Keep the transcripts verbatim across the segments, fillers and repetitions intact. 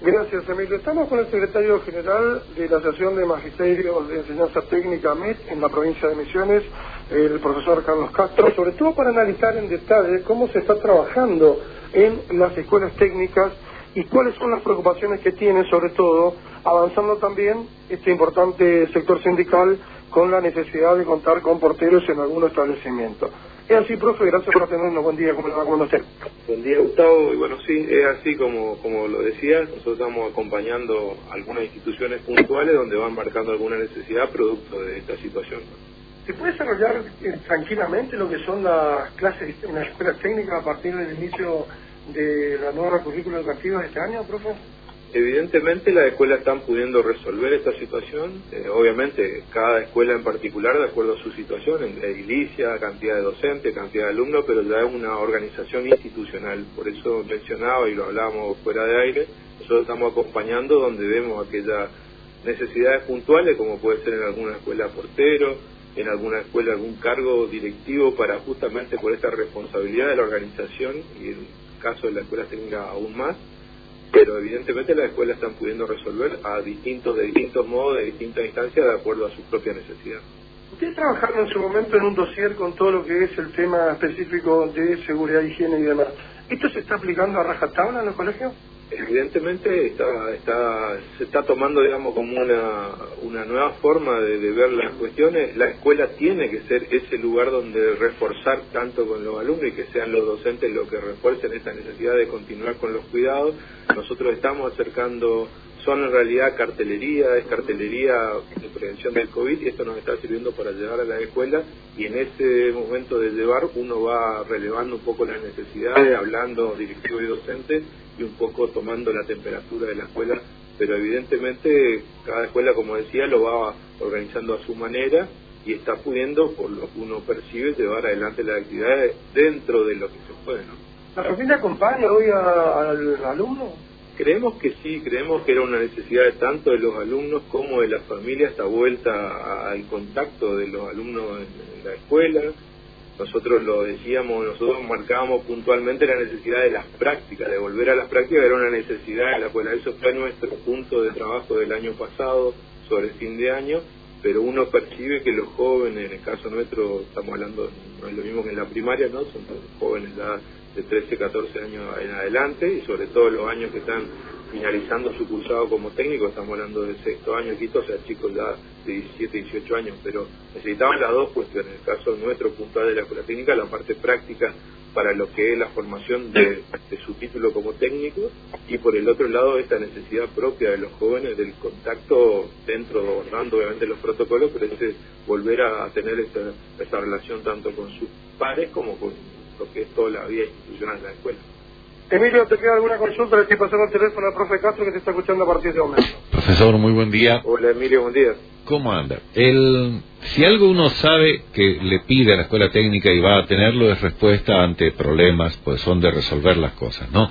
Gracias, Emilio. Estamos con el secretario general de la Asociación de Magisterios de Enseñanza Técnica M E T en la provincia de Misiones, el profesor Carlos Castro, sobre todo para analizar en detalle cómo se está trabajando en las escuelas técnicas y cuáles son las preocupaciones que tiene, sobre todo avanzando también este importante sector sindical con la necesidad de contar con porteros en algún establecimiento. Es así, profe, gracias por tenernos. Buen día, ¿cómo le va a conocer? Buen día, Gustavo. Y bueno, sí, es así como como lo decías, nosotros estamos acompañando algunas instituciones puntuales donde van marcando alguna necesidad producto de esta situación. ¿Se puede desarrollar eh, tranquilamente lo que son las clases en las escuelas técnicas a partir del inicio de la nueva currícula educativa de este año, profe? Evidentemente las escuelas están pudiendo resolver esta situación, eh, obviamente cada escuela en particular de acuerdo a su situación, en edilicia, cantidad de docentes, cantidad de alumnos, pero ya es una organización institucional, por eso mencionaba y lo hablábamos fuera de aire, nosotros estamos acompañando donde vemos aquellas necesidades puntuales, como puede ser en alguna escuela portero, en alguna escuela algún cargo directivo para justamente por esta responsabilidad de la organización y en el caso de la escuela técnica aún más. Pero evidentemente las escuelas están pudiendo resolver a distintos, de distintos modos, de distintas instancias, de acuerdo a su propia necesidad. Ustedes trabajaron en su momento en un dossier con todo lo que es el tema específico de seguridad, higiene y demás. ¿Esto se está aplicando a rajatabla en los colegios? Evidentemente está, está, se está tomando, digamos, como una, una nueva forma de, de ver las cuestiones. La escuela tiene que ser ese lugar donde reforzar tanto con los alumnos y que sean los docentes los que refuercen esta necesidad de continuar con los cuidados. Nosotros estamos acercando, son en realidad cartelería, es cartelería de prevención del COVID y esto nos está sirviendo para llevar a la escuela y en ese momento de llevar uno va relevando un poco las necesidades, hablando directivos y docentes y un poco tomando la temperatura de la escuela, pero evidentemente cada escuela, como decía, lo va organizando a su manera y está pudiendo, por lo que uno percibe, llevar adelante las actividades dentro de lo que se puede, ¿no? ¿La familia acompaña hoy a, al alumno? Creemos que sí, creemos que era una necesidad de tanto de los alumnos como de la familia esta vuelta al contacto de los alumnos en, en la escuela. Nosotros lo decíamos, nosotros marcábamos puntualmente la necesidad de las prácticas, de volver a las prácticas, era una necesidad de la escuela. Eso fue nuestro punto de trabajo del año pasado, sobre el fin de año, pero uno percibe que los jóvenes, en el caso nuestro, estamos hablando, no es lo mismo que en la primaria, ¿no? Son jóvenes ya de trece, catorce años en adelante, y sobre todo los años que están finalizando su cursado como técnico, estamos hablando del sexto año, quito, o sea, chicos ya de diecisiete, dieciocho años, pero necesitaban las dos cuestiones, en el caso nuestro puntual de la escuela técnica, la parte práctica para lo que es la formación de, de su título como técnico, y por el otro lado esta necesidad propia de los jóvenes del contacto dentro, dando obviamente los protocolos, pero ese volver a, a tener esa, esa relación tanto con sus pares como con lo que es toda la vida institucional de la escuela. Emilio, ¿te queda alguna consulta? Le estoy pasando el teléfono al profe Castro que te está escuchando a partir de momento. Profesor, muy buen día. Hola Emilio, buen día. ¿Cómo anda? El, si algo uno sabe que le pide a la escuela técnica y va a tenerlo es respuesta ante problemas, pues son de resolver las cosas, ¿no?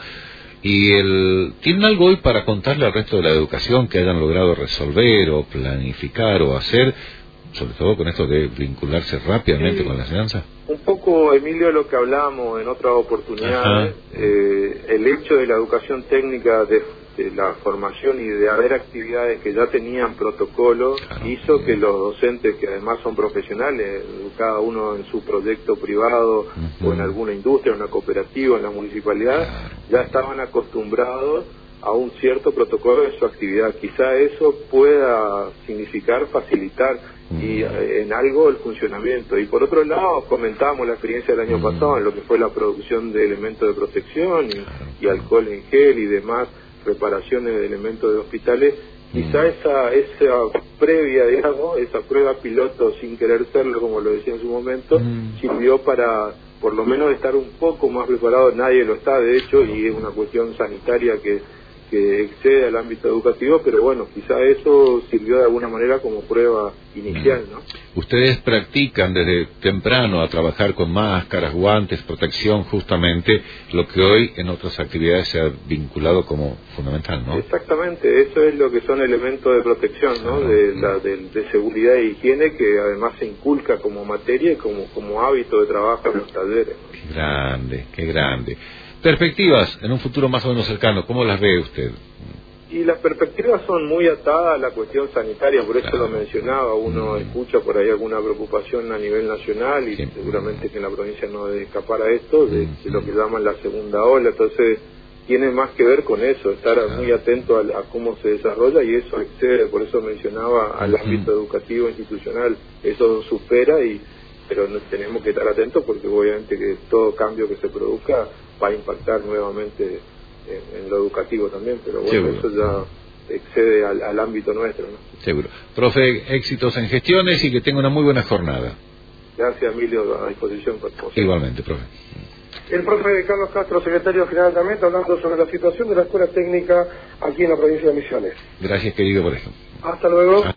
Y el, ¿tienen algo hoy para contarle al resto de la educación que hayan logrado resolver o planificar o hacer, sobre todo con esto de vincularse rápidamente sí, con la enseñanza? Un poco, Emilio, lo que hablábamos en otras oportunidades, eh, el hecho de la educación técnica, de, de la formación y de haber actividades que ya tenían protocolo, claro, hizo sí, que los docentes, que además son profesionales, cada uno en su proyecto privado uh-huh, o en alguna industria, en una cooperativa, en la municipalidad, claro, ya estaban acostumbrados a un cierto protocolo de su actividad. Quizá eso pueda significar facilitar y en algo el funcionamiento. Y por otro lado, comentábamos la experiencia del año pasado en lo que fue la producción de elementos de protección y, y alcohol en gel y demás reparaciones de elementos de hospitales. Quizá esa esa previa, digamos, esa prueba piloto sin querer serlo, como lo decía en su momento, sirvió para por lo menos estar un poco más preparado. Nadie lo está, de hecho, y es una cuestión sanitaria que que excede al ámbito educativo, pero bueno, quizá eso sirvió de alguna manera como prueba inicial, ¿no? Ustedes practican desde temprano a trabajar con máscaras, guantes, protección, justamente lo que hoy en otras actividades se ha vinculado como fundamental, ¿no? Exactamente, eso es lo que son elementos de protección, ¿no? De, la, de, de seguridad e higiene, que además se inculca como materia y como, como hábito de trabajo en los talleres. Qué grande, qué grande. Perspectivas en un futuro más o menos cercano, ¿cómo las ve usted? Y las perspectivas son muy atadas a la cuestión sanitaria, por eso claro. lo mencionaba, uno mm. escucha por ahí alguna preocupación a nivel nacional y sí. seguramente que en la provincia no debe escapar a esto, de, de lo que llaman la segunda ola, entonces tiene más que ver con eso, estar claro. muy atento a, a cómo se desarrolla y eso excede, por eso mencionaba al ámbito educativo institucional, eso supera y pero no, tenemos que estar atentos porque obviamente que todo cambio que se produzca va a impactar nuevamente En, en lo educativo también, pero bueno, seguro. Eso ya excede al, al ámbito nuestro, ¿no? Seguro. Profe, éxitos en gestiones y que tenga una muy buena jornada. Gracias, Emilio, a disposición. Por Igualmente, profe. El profe Carlos Castro, secretario general también, está hablando sobre la situación de la escuela técnica aquí en la provincia de Misiones. Gracias, querido, por eso. Hasta luego.